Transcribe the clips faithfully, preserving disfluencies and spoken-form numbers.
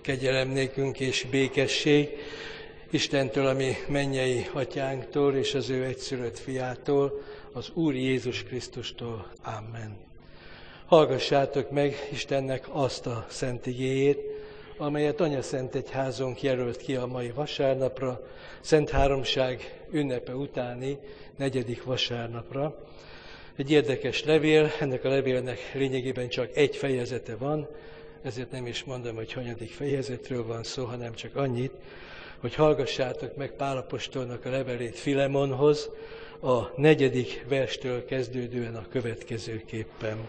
Kegyelem nékünk és békesség Istentől, ami mennyei atyánktól és az ő egyszülött fiától, az Úr Jézus Krisztustól. Amen. Hallgassátok meg Istennek azt a szent igéjét, amelyet Anyaszentegyházunk jelölt ki a mai vasárnapra, Szent Háromság ünnepe utáni negyedik vasárnapra. Egy érdekes levél, ennek a levélnek lényegében csak egy fejezete van, ezért nem is mondom, hogy hanyadik fejezetről van szó, hanem csak annyit, hogy hallgassátok meg Pál apostolnak a levelét Filemonhoz, a negyedik verstől kezdődően a következőképpen.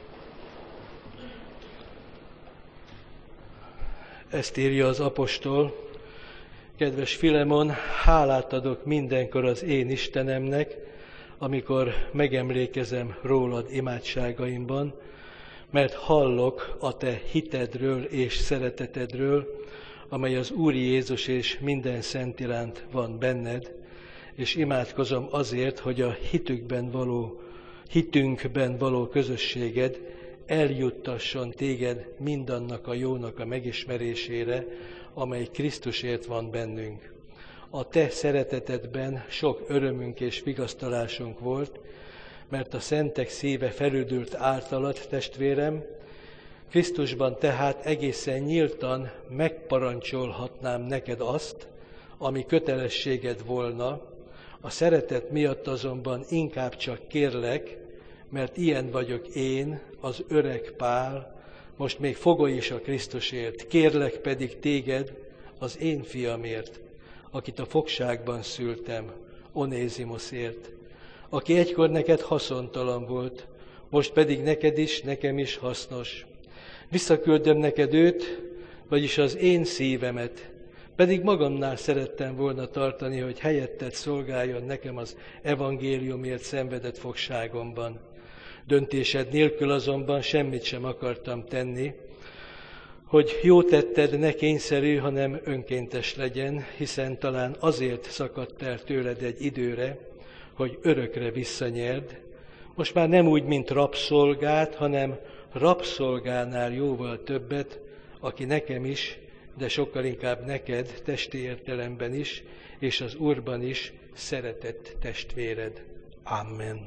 Ezt írja az apostol: kedves Filemon, hálát adok mindenkor az én Istenemnek, amikor megemlékezem rólad imádságaimban, mert hallok a te hitedről és szeretetedről, amely az Úr Jézus és minden szent iránt van benned, és imádkozom azért, hogy a hitükben való, hitünkben való közösséged eljuttasson téged mindannak a jónak a megismerésére, amely Krisztusért van bennünk. A te szeretetedben sok örömünk és vigasztalásunk volt, mert a szentek szíve felüdült általad, testvérem, Krisztusban tehát egészen nyíltan megparancsolhatnám neked azt, ami kötelességed volna, a szeretet miatt azonban inkább csak kérlek, mert ilyen vagyok én, az öreg Pál, most még fogoly is a Krisztusért, kérlek pedig téged az én fiamért, akit a fogságban szültem, Onézimoszért, aki egykor neked haszontalan volt, most pedig neked is, nekem is hasznos. Visszaküldöm neked őt, vagyis az én szívemet, pedig magamnál szerettem volna tartani, hogy helyetted szolgáljon nekem az evangéliumért szenvedett fogságomban. Döntésed nélkül azonban semmit sem akartam tenni, hogy jó tetted ne kényszerű, hanem önkéntes legyen, hiszen talán azért szakadt el tőled egy időre, hogy örökre visszanyerd, most már nem úgy, mint rabszolgát, hanem rabszolgánál jóval többet, aki nekem is, de sokkal inkább neked, testi értelemben is, és az Úrban is szeretett testvéred. Amen.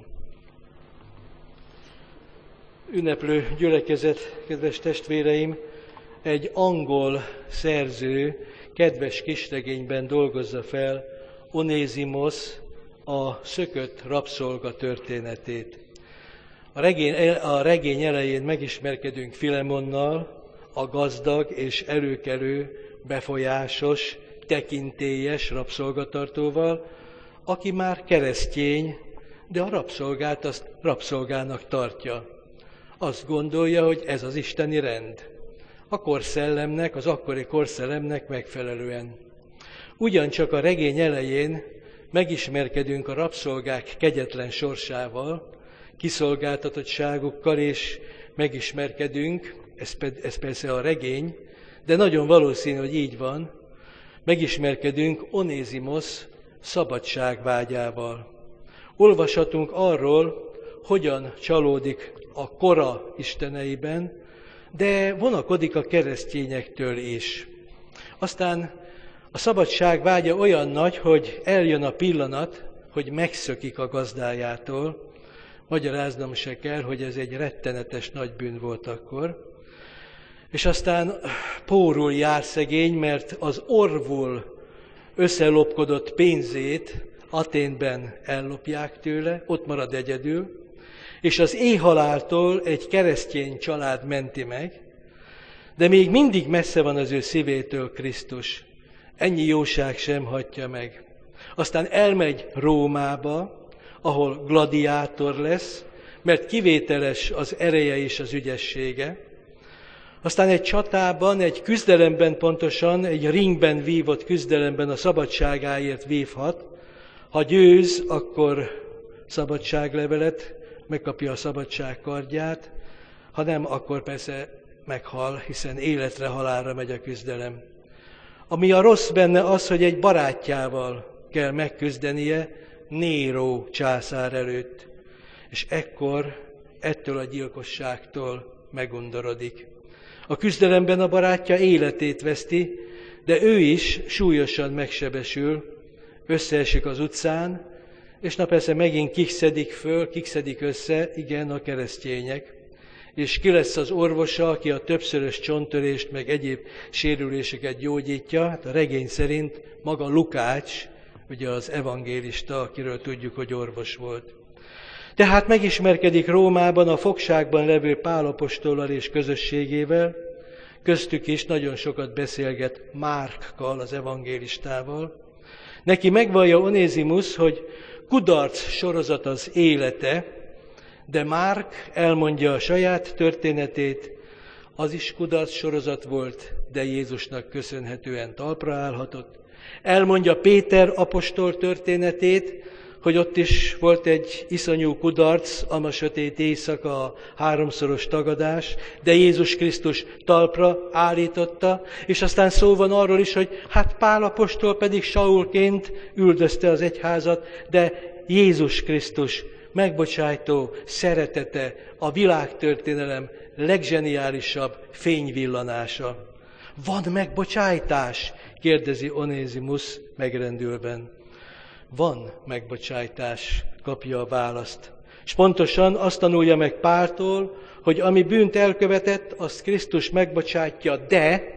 Ünneplő gyülekezet, kedves testvéreim, egy angol szerző kedves kisregényben dolgozza fel Onézimosz a szökött rabszolga történetét. A regény, a regény elején megismerkedünk Filemonnal, a gazdag és előkelő, befolyásos, tekintélyes rabszolgatartóval, aki már keresztény, de a rabszolgát azt rabszolgának tartja. Azt gondolja, hogy ez az isteni rend. A korszellemnek, az akkori korszellemnek megfelelően. Ugyancsak a regény elején megismerkedünk a rabszolgák kegyetlen sorsával, kiszolgáltatottságukkal, és megismerkedünk, ez, ez persze a regény, de nagyon valószínű, hogy így van, megismerkedünk Onézimosz szabadságvágyával. Olvashatunk arról, hogyan csalódik a kora isteneiben, de vonakodik a keresztényektől is. Aztán a szabadság vágya olyan nagy, hogy eljön a pillanat, hogy megszökik a gazdájától. Magyaráznom se kell, hogy ez egy rettenetes nagy bűn volt akkor. És aztán pórul jár szegény, mert az orvul összelopkodott pénzét Athénben ellopják tőle, ott marad egyedül, és az éhhaláltól egy keresztény család menti meg, de még mindig messze van az ő szívétől Krisztus. Ennyi jóság sem hagyja meg. Aztán elmegy Rómába, ahol gladiátor lesz, mert kivételes az ereje és az ügyessége. Aztán egy csatában, egy küzdelemben pontosan, egy ringben vívott küzdelemben a szabadságáért vívhat. Ha győz, akkor szabadságlevelet, megkapja a szabadság kardját, ha nem, akkor persze meghal, hiszen életre halálra megy a küzdelem. Ami a rossz benne az, hogy egy barátjával kell megküzdenie Néró császár előtt, és ekkor ettől a gyilkosságtól megundorodik. A küzdelemben a barátja életét veszti, de ő is súlyosan megsebesül, összeesik az utcán, és na persze megint kik szedik föl, kik szedik össze, igen, a keresztények. És ki lesz az orvosa, aki a többszörös csonttörést, meg egyéb sérüléseket gyógyítja? Hát a regény szerint maga Lukács, ugye az evangélista, akiről tudjuk, hogy orvos volt. Tehát megismerkedik Rómában a fogságban levő Pál apostollal és közösségével, köztük is nagyon sokat beszélget Márkkal, az evangélistával. Neki megvallja Onézimusz, hogy kudarc sorozat az élete, de Márk elmondja a saját történetét, az is kudarc sorozat volt, de Jézusnak köszönhetően talpra állhatott. Elmondja Péter apostol történetét, hogy ott is volt egy iszonyú kudarc, ama sötét éjszaka, a háromszoros tagadás, de Jézus Krisztus talpra állította, és aztán szó van arról is, hogy hát Pál apostol pedig Saulként üldözte az egyházat, de Jézus Krisztus megbocsájtó szeretete, a világtörténelem legzseniálisabb fényvillanása. Van megbocsájtás? Kérdezi Onézimusz megrendülven. Van megbocsájtás, kapja a választ. És pontosan azt tanulja meg Páltól, hogy ami bűnt elkövetett, azt Krisztus megbocsátja, de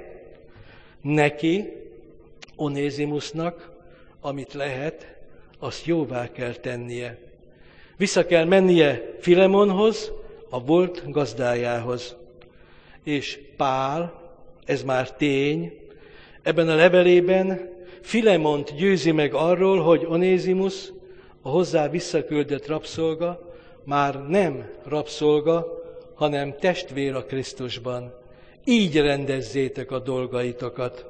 neki, Onézimusznak, amit lehet, azt jóvá kell tennie. Vissza kell mennie Filemonhoz, a volt gazdájához. És Pál, ez már tény, ebben a levelében Filemont győzi meg arról, hogy Onézimusz, a hozzá visszaküldött rabszolga, már nem rabszolga, hanem testvér a Krisztusban. Így rendezzétek a dolgaitokat,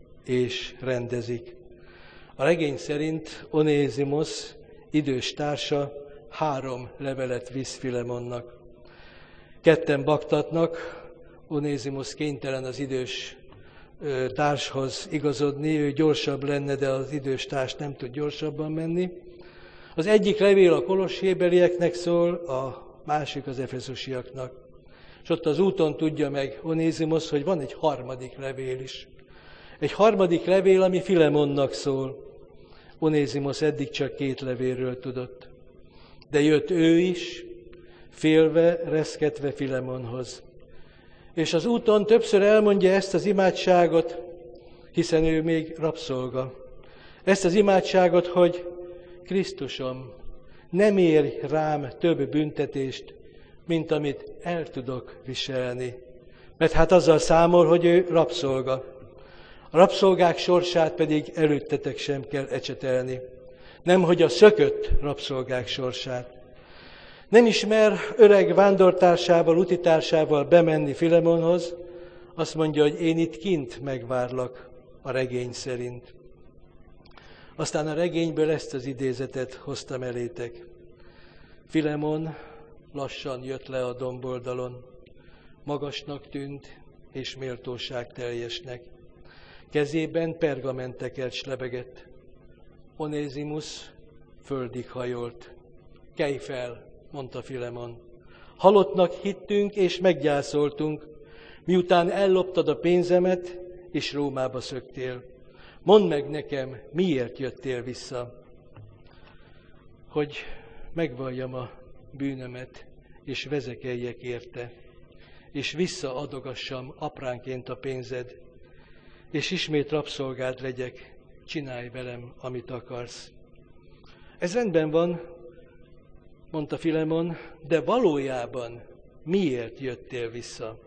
és rendezik. A regény szerint Onézimusz idős társa három levelet visz Filemonnak. Ketten baktatnak, Onézimusz kénytelen az idős társhoz igazodni, ő gyorsabb lenne, de az idős társ nem tud gyorsabban menni. Az egyik levél a kolossébelieknek szól, a másik az efeszusiaknak. És ott az úton tudja meg Onézimusz, hogy van egy harmadik levél is. Egy harmadik levél, ami Filemonnak szól. Onézimusz eddig csak két levélről tudott. De jött ő is, félve, reszketve Filemonhoz. És az úton többször elmondja ezt az imádságot, hiszen ő még rabszolga. Ezt az imádságot, hogy Krisztusom, nem érj rám több büntetést, mint amit el tudok viselni. Mert hát azzal számol, hogy ő rabszolga. A rabszolgák sorsát pedig előttetek sem kell ecsetelni. Nemhogy a szökött rabszolgák sorsát. Nem ismer öreg vándortársával, utitársával bemenni Filemonhoz, azt mondja, hogy én itt kint megvárlak a regény szerint. Aztán a regényből ezt az idézetet hoztam elétek. Filemon lassan jött le a domboldalon, magasnak tűnt és méltóságteljesnek. Kezében pergamentekert slebegett. Onézimusz földig hajolt. Kelj fel, mondta Filemon. Halottnak hittünk és meggyászoltunk, miután elloptad a pénzemet, és Rómába szöktél. Mondd meg nekem, miért jöttél vissza? Hogy megvalljam a bűnömet, és vezekeljek érte, és visszaadogassam apránként a pénzed, és ismét rabszolgád legyek, csinálj velem, amit akarsz. Ez rendben van, mondta Filemon, de valójában miért jöttél vissza?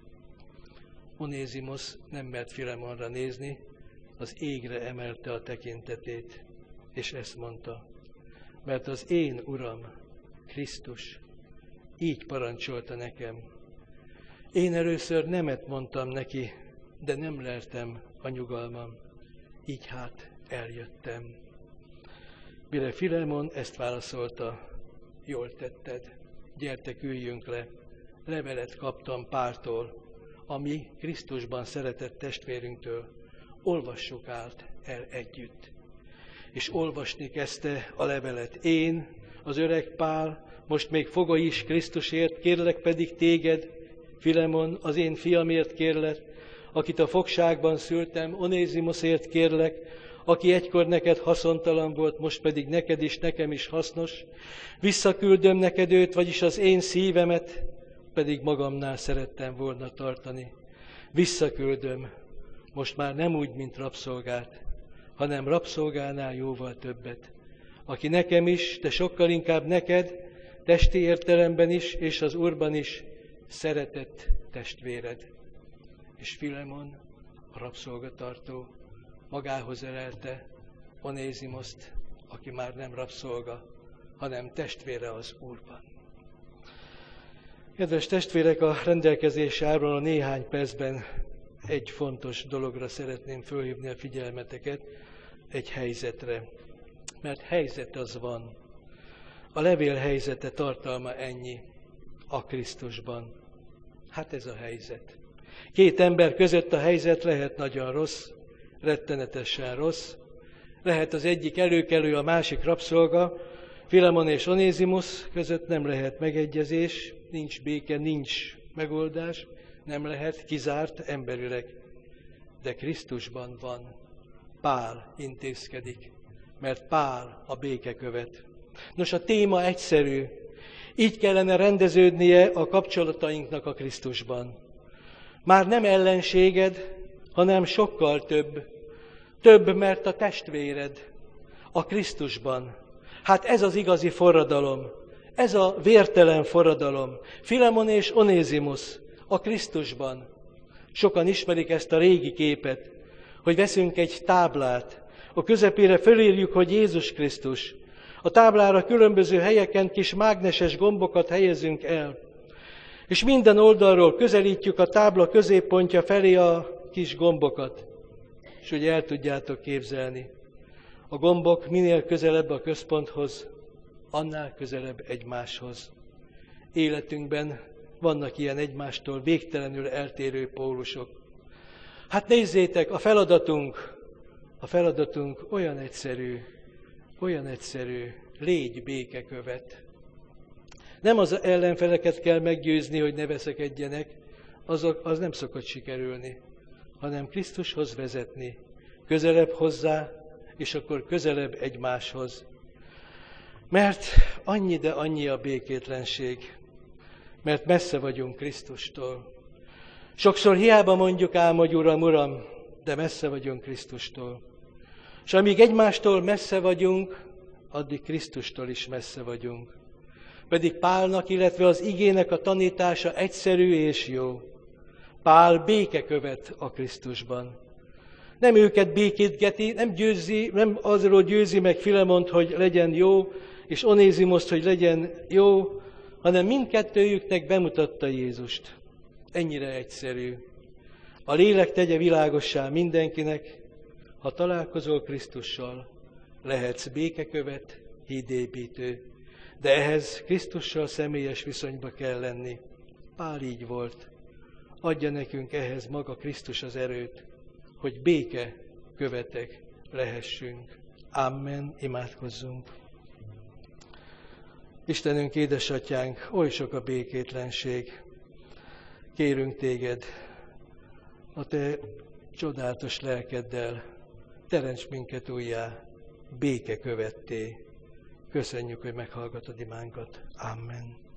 Onézimusz nem mert Filemonra nézni, az égre emelte a tekintetét, és ezt mondta, mert az én Uram, Krisztus, így parancsolta nekem. Én először nemet mondtam neki, de nem leltem a nyugalmam, így hát eljöttem. Mire Filemon ezt válaszolta, jól tetted, gyertek, üljünk le, levelet kaptam Páltól, ami Krisztusban szeretett testvérünktől, olvassuk át el együtt. És olvasni kezdte a levelet. Én, az öreg Pál, most még fogoly is Krisztusért, kérlek pedig téged, Filemon, az én fiamért kérlek, akit a fogságban szültem, Onézimoszért kérlek, aki egykor neked haszontalan volt, most pedig neked is, nekem is hasznos. Visszaküldöm neked őt, vagyis az én szívemet, pedig magamnál szerettem volna tartani. Visszaküldöm, most már nem úgy, mint rabszolgát, hanem rabszolgánál jóval többet, aki nekem is, de sokkal inkább neked, testi értelemben is, és az Úrban is szeretett testvéred. És Filemon, a rabszolgatartó, magához elelte Onézimoszt, aki már nem rabszolga, hanem testvére az Úrban. Kedves testvérek, a rendelkezésre álló néhány percben egy fontos dologra szeretném fölhívni a figyelmeteket, egy helyzetre. Mert helyzet az van. A levél helyzete, tartalma ennyi. A Krisztusban. Hát ez a helyzet. Két ember között a helyzet lehet nagyon rossz, rettenetesen rossz. Lehet az egyik előkelő, a másik rabszolga. Filemon és Onézimosz között nem lehet megegyezés, nincs béke, nincs megoldás, nem lehet, kizárt emberileg. De Krisztusban van. Pál intézkedik, mert Pál a békekövet. Nos, a téma egyszerű. Így kellene rendeződnie a kapcsolatainknak a Krisztusban. Már nem ellenséged, hanem sokkal több. Több, mert a testvéred a Krisztusban. Hát ez az igazi forradalom. Ez a vértelen forradalom. Filemon és Onézimosz a Krisztusban. Sokan ismerik ezt a régi képet, hogy veszünk egy táblát, a közepére fölírjuk, hogy Jézus Krisztus. A táblára különböző helyeken kis mágneses gombokat helyezünk el, és minden oldalról közelítjük a tábla középpontja felé a kis gombokat. És ugye el tudjátok képzelni, a gombok minél közelebb a központhoz, annál közelebb egymáshoz. Életünkben vannak ilyen egymástól végtelenül eltérő pólusok. Hát nézzétek, a feladatunk, a feladatunk olyan egyszerű, olyan egyszerű, légy békekövet. Nem az ellenfeleket kell meggyőzni, hogy ne veszekedjenek, azok, az nem szokott sikerülni, hanem Krisztushoz vezetni, közelebb hozzá, és akkor közelebb egymáshoz. Mert annyi, de annyi a békétlenség, mert messze vagyunk Krisztustól. Sokszor hiába mondjuk ám, hogy Uram, Uram, de messze vagyunk Krisztustól. És amíg egymástól messze vagyunk, addig Krisztustól is messze vagyunk. Pedig Pálnak, illetve az igének a tanítása egyszerű és jó. Pál békekövet a Krisztusban. Nem őket békítgeti, nem győzi, nem azról győzi meg Filemont, hogy legyen jó, és Onézimoszt, hogy legyen jó, hanem mindkettőjüknek bemutatta Jézust. Ennyire egyszerű. A lélek tegye világossá mindenkinek, ha találkozol Krisztussal, lehetsz békekövet, hídépítő. De ehhez Krisztussal személyes viszonyba kell lenni. Pál így volt. Adja nekünk ehhez maga Krisztus az erőt, hogy béke követek lehessünk. Amen. Imádkozzunk. Istenünk, édesatyánk, oly sok a békétlenség. Kérünk téged, a te csodálatos lelkeddel, teremts minket újjá, béke követté. Köszönjük, hogy meghallgatod imánkat. Amen.